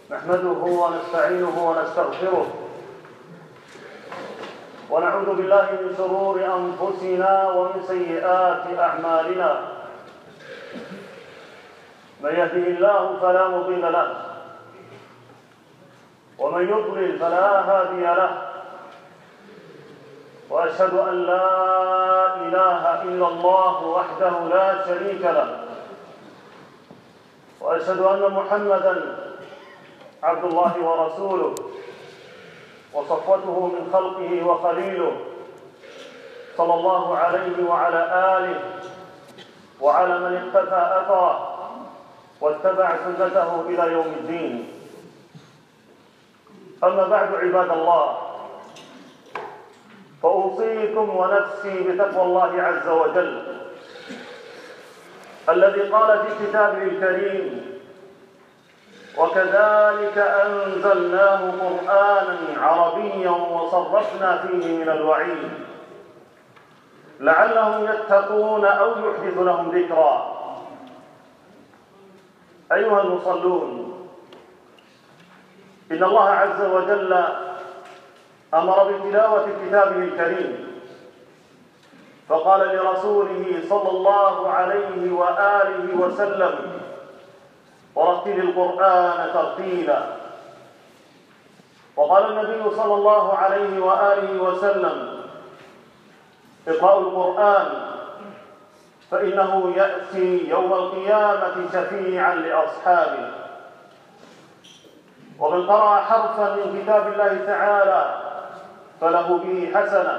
نحمده ونستعينه ونستغفره ونعوذ بالله من شرور أنفسنا ومن سيئات أعمالنا. من يهده الله فلا مضل له ومن يضلل فلا هادي له، وأشهد أن لا إله إلا الله وحده لا شريك له، وأشهد أن محمدًا عبد الله ورسوله وصفوته من خلقه وخليله، صلى الله عليه وعلى آله وعلى من اقتفى أثره واتبع سنته إلى يوم الدين. أما بعد، عباد الله، فأوصيكم ونفسي بتقوى الله عز وجل الذي قال في كتابه الكريم: وكذلك أنزلناه قرآنا عربيا وصرفنا فيه من الوعيد لعلهم يتقون أو يحدث لهم ذكرا. أيها المصلون، إن الله عز وجل أمر بتلاوة كتابه الكريم، فقال لرسوله صلى الله عليه وآله وسلم: ورتل القرآن ترتيلا. وقال النبي صلى الله عليه وآله وسلم: اقرأوا القرآن فإنه يأتي يوم القيامة شفيعا لأصحابه. ومن قرأ حرفا من كتاب الله تعالى فله به حسنة،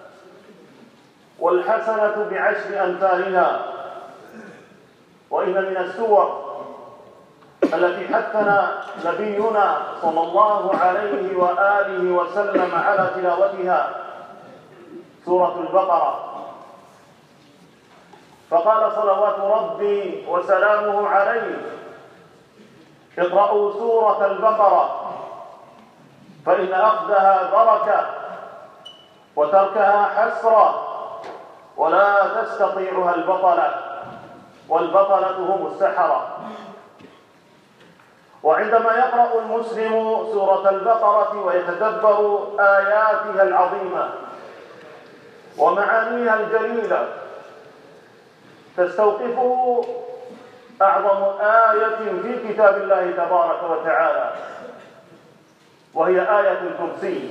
والحسنة بعشر أمثالها. وإن من السور التي حثنا نبينا صلى الله عليه وآله وسلم على تلاوتها سورة البقرة، فقال صلوات ربي وسلامه عليه: اقرأوا سورة البقرة فإن أخذها بركة وتركها حسرة ولا تستطيعها البطلة، والبطلة هم السحرة. وعندما يقرأ المسلم سورة البقرة ويتدبر آياتها العظيمة ومعانيها الجليلة، تستوقفه أعظم آية في كتاب الله تبارك وتعالى، وهي آية الكرسي.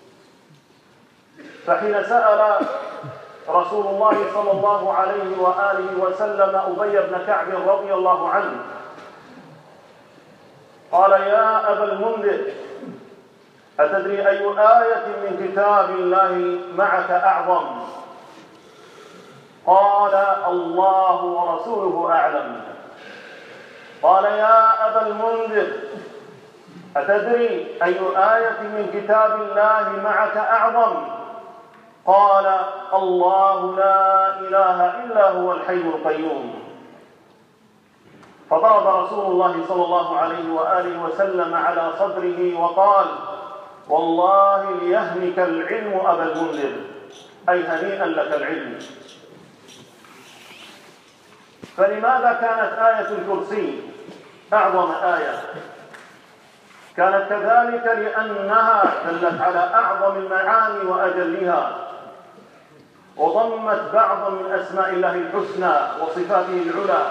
فحين سأل رسول الله صلى الله عليه وآله وسلم أبي بن كعب رضي الله عنه، قال: يا أبا المنذر، أتدري أي آية من كتاب الله معك أعظم؟ قال: الله ورسوله أعلم. قال: يا أبا المنذر، أتدري أي آية من كتاب الله معك أعظم؟ قال: الله لا إله إلا هو الحي القيوم. فضرب رسول الله صلى الله عليه وآله وسلم على صدره وقال: والله ليهنك العلم أبا المنذر، أي هنيئا لك العلم. فلماذا كانت آية الكرسي أعظم آية؟ كانت كذلك لأنها دلت على أعظم المعاني وأجلها، وضمت بعضا من أسماء الله الحسنى وصفاته العلى،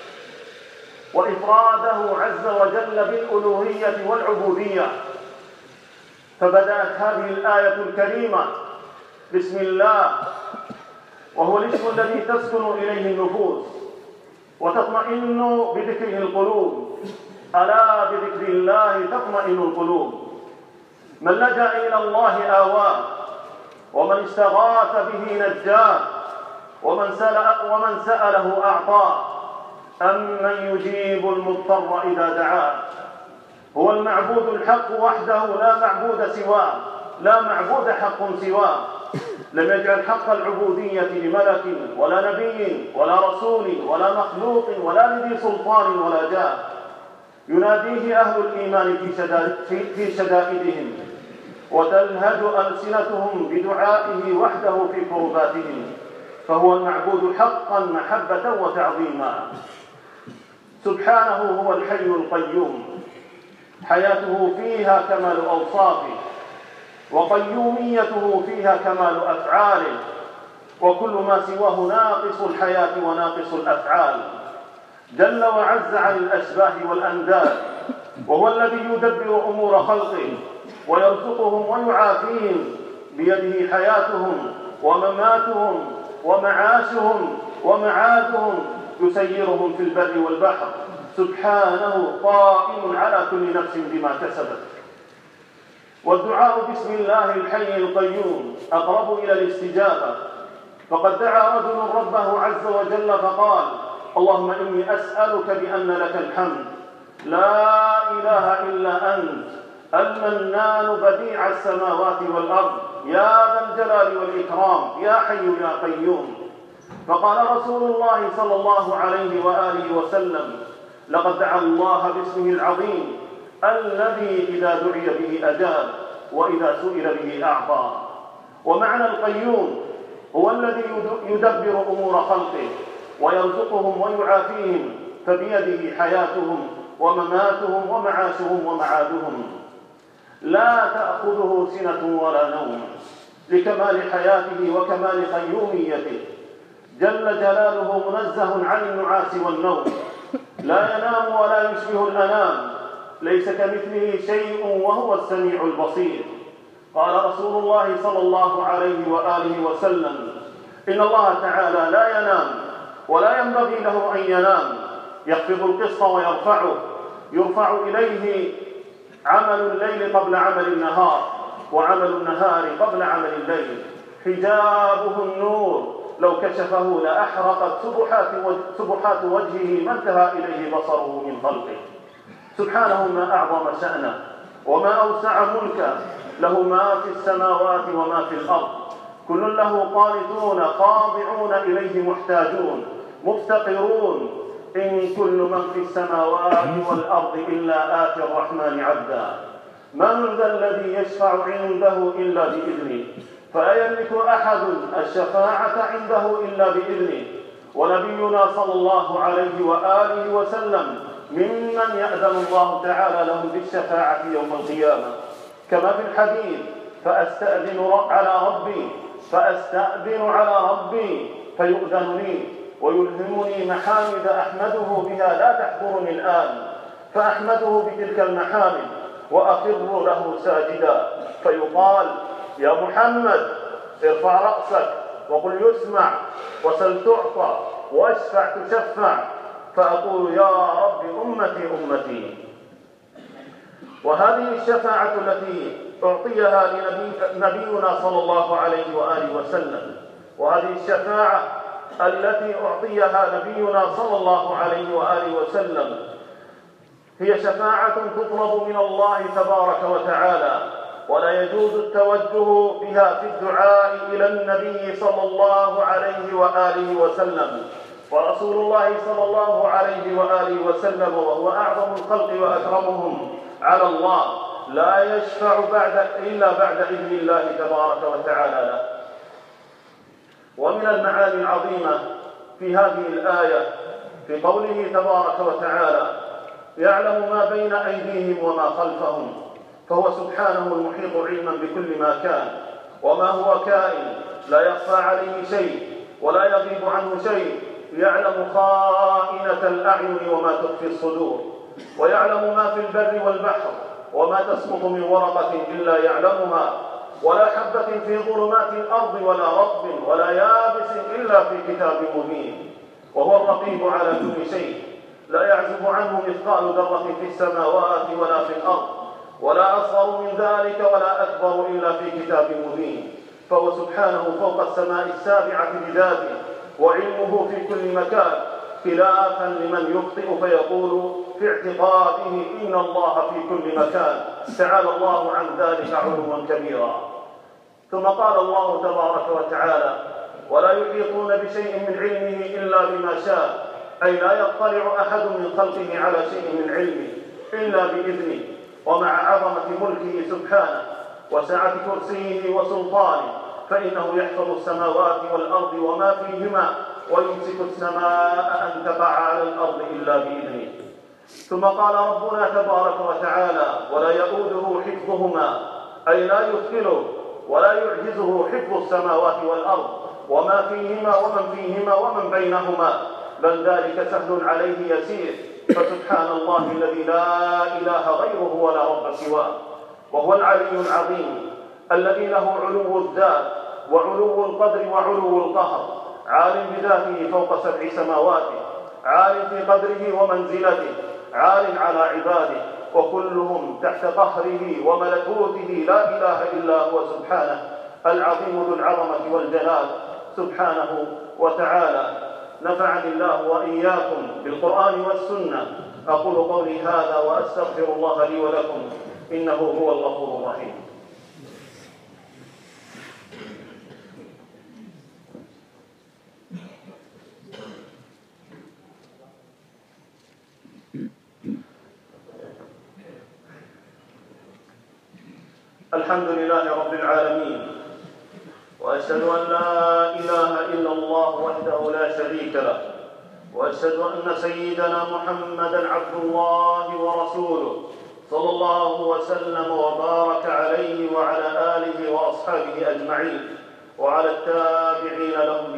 وإفراده عز وجل بالألوهية والعبودية. فبدأت هذه الآية الكريمة بسم الله، وهو الاسم الذي تسكن إليه النفوس وتطمئن بذكره القلوب. ألا بذكر الله تطمئن القلوب. من لجأ إلى الله آواه، ومن استغاث به نجاه، ومن سأله أعطاه. أمن يجيب المضطر إذا دعاه. هو المعبود الحق وحده، لا معبود سواه، لا معبود حق سواه. لم يجعل حق العبودية لملك ولا نبي ولا رسول ولا مخلوق ولا لذي سلطان ولا جاه. يناديه أهل الإيمان في شدائدهم، وتلهج ألسنتهم بدعائه وحده في كرباتهم. فهو المعبود حقا محبة وتعظيما. سبحانه هو الحي القيوم، حياته فيها كمال أوصافه، وقيوميته فيها كمال أفعاله، وكل ما سواه ناقص الحياة وناقص الأفعال. جل وعز عن الأشباه والأنداد، وهو الذي يدبر أمور خلقه ويرزقهم ويعافيهم، بيده حياتهم ومماتهم ومعاشهم ومعادهم، يسيرهم في البر والبحر، سبحانه قائم على كل نفس بما كسبت. والدعاء بسم الله الحي القيوم أقرب إلى الاستجابة، فقد دعا رجل ربه عز وجل فقال: اللهم إني أسألك بأن لك الحمد لا إله إلا أنت المنان بديع السماوات والأرض يا ذا الجلال والإكرام يا حي يا قيوم. فقال رسول الله صلى الله عليه وآله وسلم: لقد دعا الله باسمه العظيم الذي إذا دعي به أجاب وإذا سئل به أعطى. ومعنى القيوم هو الذي يدبر أمور خلقه ويرزقهم ويعافيهم، فبيده حياتهم ومماتهم ومعاشهم ومعادهم، لا تأخذه سنة ولا نوم، لكمال حياته وكمال قيوميته، جل جلاله منزه عن النعاس والنوم، لا ينام ولا يشبه الأنام، ليس كمثله شيء وهو السميع البصير. قال رسول الله صلى الله عليه وآله وسلم: إن الله تعالى لا ينام ولا ينبغي له أن ينام، يخفض القسط ويرفعه، يرفع إليه عمل الليل قبل عمل النهار، وعمل النهار قبل عمل الليل، حجابه النور، لو كشفه لأحرقت سبحات وجهه ما انتهى إليه بصره من خلقه. سبحانه ما أعظم شأنه وما أوسع ملكه، له ما في السماوات وما في الأرض، كل له قانتون خاضعون إليه محتاجون مفتقرون، إن كل من في السماوات والأرض إلا آتي الرحمن عبدا. من ذا الذي يشفع عنده إلا بإذنه، فلا يملك أحد الشفاعة عنده إلا بإذنه. ونبينا صلى الله عليه وآله وسلم ممن يأذن الله تعالى له بالشفاعة يوم القيامة، كما في الحديث: فأستأذن على ربي فيؤذن لي ويلهمني محامد أحمده بها لا تحضرني الآن، فأحمده بتلك المحامد وأخر له ساجدا، فيقال: يا محمد ارفع رأسك وقل يسمع وسل تعطى واشفع تشفع، فأقول: يا رب أمتي أمتي. وهذه الشفاعة التي أعطيها لنبينا صلى الله عليه وآله وسلم، وهذه الشفاعة التي أعطيها نبينا صلى الله عليه وآله وسلم هي شفاعة تطلب من الله تبارك وتعالى، ولا يجوز التوجه بها في الدعاء إلى النبي صلى الله عليه وآله وسلم. ورسول الله صلى الله عليه وآله وسلم وهو أعظم الخلق وأكرمهم على الله لا يشفع إلا بعد إذن الله تبارك وتعالى له. ومن المعاني العظيمة في هذه الآية في قوله تبارك وتعالى: يعلم ما بين أيديهم وما خلفهم، فهو سبحانه المحيط علما بكل ما كان وما هو كائن، لا يخفى عليه شيء ولا يغيب عنه شيء، يعلم خائنة الأعين وما تخفي الصدور، ويعلم ما في البر والبحر، وما تسقط من ورقة إلا يعلمها، ولا حبة في ظلمات الأرض ولا رطب ولا يابس إلا في كتاب مبين. وهو الرقيب على كل شيء، لا يعزب عنه مثقال ذرة في السماوات ولا في الأرض، ولا أصغر من ذلك ولا أكبر إلا في كتاب مبين. فهو سبحانه فوق السماء السابعة بذاته، وعلمه في كل مكان، خلافا لمن يخطئ فيقول في اعتقاده إن الله في كل مكان، تعالى الله عن ذلك علوا كبيرا. ثم قال الله تبارك وتعالى: ولا يحيطون بشيء من علمه إلا بما شاء، أي لا يطلع أحد من خلقه على شيء من علمه إلا بإذنه. ومع عظمة ملكه سبحانه وسعة كرسيه وسلطانه، فإنه يحفظ السماوات والأرض وما فيهما، ويمسك السماء أن تقع على الأرض إلا بإذنه. ثم قال ربنا تبارك وتعالى: ولا يؤوده حفظهما، أي لا يثقله ولا يعجزه حفظ السماوات والأرض وما فيهما ومن فيهما ومن بينهما، بل ذلك سهل عليه يسير. فسبحان الله الذي لا إله غيره ولا رب سواه، وهو العلي العظيم الذي له علو الذات وعلو القدر وعلو القهر، عالٍ بذاته فوق 7 سماواته، عالٍ في قدره ومنزلته، عالٍ على عباده، وكلهم تحت قهره وملكوته، لا إله إلا هو سبحانه العظيم ذو العظمة والجلال سبحانه وتعالى. نفعني الله وإياكم بالقرآن والسنة. أقول قولي هذا وأستغفر الله لي ولكم، إنه هو الغفور الرحيم. الحمد لله رب العالمين، وأشهد أن لا إله إلا الله وحده لا شريك له، وأشهد أن سيدنا محمدًا عبد الله ورسوله، صلى الله وسلم وبارك عليه وعلى آله وأصحابه أجمعين، وعلى التابعين لهم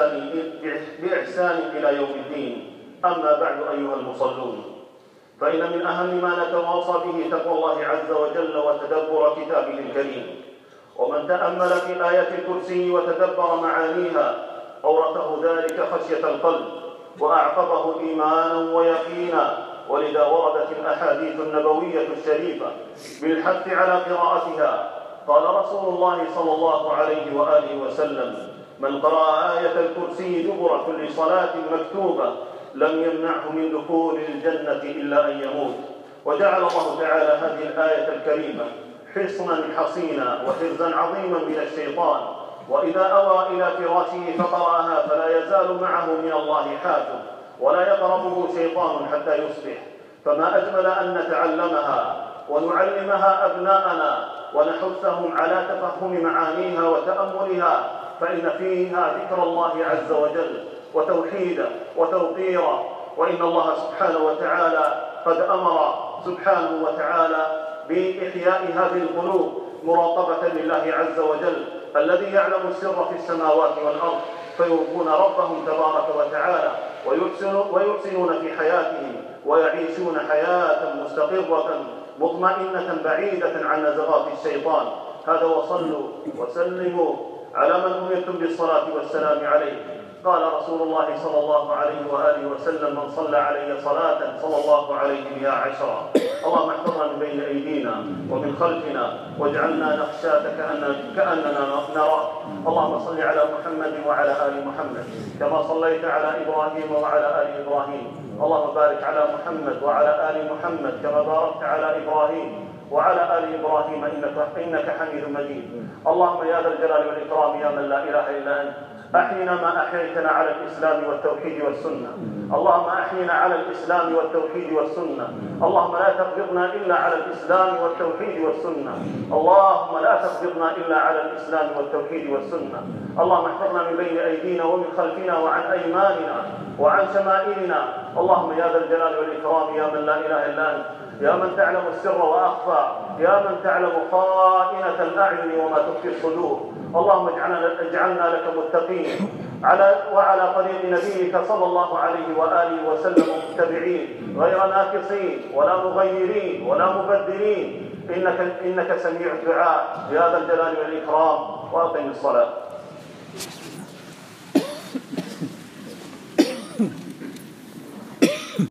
بإحسان إلى يوم الدين. أما بعد أيها المصلون، فإن من أهم ما نتواصى به تقوى الله عز وجل وتدبر كتابه الكريم. ومن تأمل في آية الكرسي وتدبر معانيها أورثه ذلك خشية القلب وأعقبه إيمانا ويقينا. ولذا وردت الأحاديث النبوية الشريفة بالحث على قراءتها. قال رسول الله صلى الله عليه وآله وسلم: من قرأ آية الكرسي دبر كل صلاة مكتوبة لم يمنعه من دخول الجنة إلا أن يموت. وجعل الله تعالى هذه الآية الكريمة حصنا حصينا وحرزا عظيما من الشيطان، وإذا أوى إلى فراشه فقرأها فلا يزال معه من الله حافظ ولا يقربه شيطان حتى يصبح. فما أجمل أن نتعلمها ونعلمها أبناءنا ونحثهم على تفهم معانيها وتأملها، فإن فيها ذكر الله عز وجل وتوحيده وتوقيره. وإن الله سبحانه وتعالى قد أمر سبحانه وتعالى بإحياء هذه القلوب مراقبة لله عز وجل الذي يعلم السر في السماوات والأرض، فيرجون ربهم تبارك وتعالى ويحسنون في حياتهم ويعيشون حياة مستقرة مطمئنة بعيدة عن نزغات الشيطان. هذا وصلوا وسلموا على من أمرتم بالصلاة والسلام عليه. قال رسول الله صلى الله عليه وآله وسلم: من صلى علي صلاة صلى الله عليه بها 10. اللهم احفظنا من بين أيدينا ومن خلفنا واجعلنا نخشاك كأننا نراك. اللهم صل على محمد وعلى آل محمد كما صليت على إبراهيم وعلى آل إبراهيم. اللهم بارك على محمد وعلى آل محمد كما باركت على إبراهيم وعلى آل إبراهيم إنك حميد مجيد. اللهم يا ذا الجلال والإكرام يا من لا إله إلا أنت، أحينا ما أحييتنا على الإسلام والتوحيد والسنة. اللهم أحينا على الإسلام والتوحيد والسنة. اللهم لا تقبضنا إلا على الإسلام والتوحيد والسنة. اللهم لا تقبضنا إلا على الإسلام والتوحيد والسنة. اللهم احفظنا من بين أيدينا ومن خلفنا وعن أيماننا وعن شمائلنا. اللهم يا ذا الجلال والإكرام يا من لا إله إلا أنت، يا من تعلم السر وأخفى، يا من تعلم خائنة الأعين وما تخفي الصدور. اللهم اجعلنا لك متقين وعلى طريق نبيك صلى الله عليه وآله وسلم متبعين، غير ناكصين ولا مغيرين ولا مبدلين، إنك سميع الدعاء يا ذا الجلال والإكرام. وأقم الصلاة.